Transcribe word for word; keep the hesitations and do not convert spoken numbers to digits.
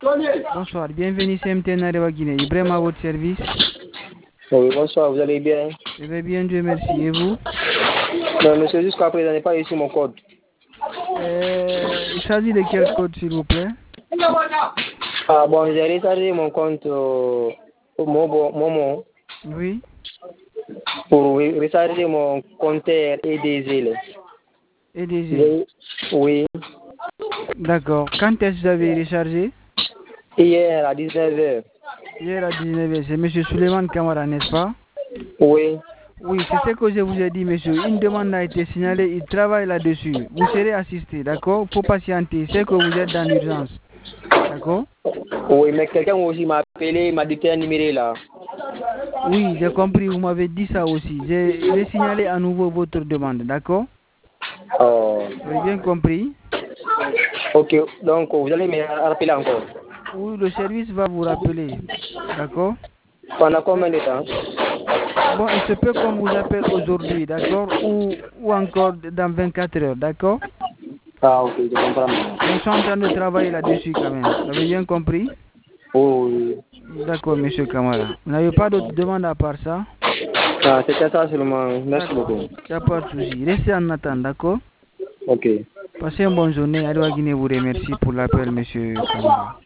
Bonsoir, bienvenue C M T N Arewa Guinée. Ibrahim à votre service. Oui, bonsoir, vous allez bien? Je vais bien, Dieu merci. Et vous? Non, monsieur, jusqu'à présent, je n'ai pas reçu mon code. Euh, il s'agit de quel code, s'il vous plaît? Ah bon, j'ai rechargé mon compte euh, au Momo, Momo Oui. pour re- recharger mon compteur E D Z. là. E D G. J'ai- Oui, D'accord. Quand est-ce que vous avez rechargé? hier à dix-neuf heures. Hier à dix-neuf heures. C'est M. Suleiman Kamara, n'est-ce pas? Oui, Oui, c'est ce que je vous ai dit, monsieur. Une demande a été signalée, il travaille là-dessus. Vous serez assisté, d'accord? Il faut patienter. C'est que vous êtes dans l'urgence. D'accord? oui, mais quelqu'un aussi m'a appelé, il m'a dicté un numéro là. Oui, j'ai compris. Vous m'avez dit ça aussi. J'ai j'ai signalé à nouveau votre demande, d'accord? Oh, Vous avez bien compris? ok, donc vous allez me rappeler encore. Oui, le service va vous rappeler. D'accord? Pendant combien de temps? Bon, il se peut qu'on vous appelle aujourd'hui, d'accord? Ou, ou encore dans vingt-quatre heures, d'accord? Ah, ok, je comprends maintenant. Mais ils sont en train de travailler là-dessus quand même. Vous avez bien compris? Oui, D'accord, monsieur Kamara. Vous n'avez pas d'autres demandes à part ça? ah, c'était ça seulement. Merci D'accord. beaucoup. Il n'y a pas de souci. Restez en attente, d'accord? Ok. Passez une bonne journée. Arewa Guinée vous remercie pour l'appel, monsieur Kamara.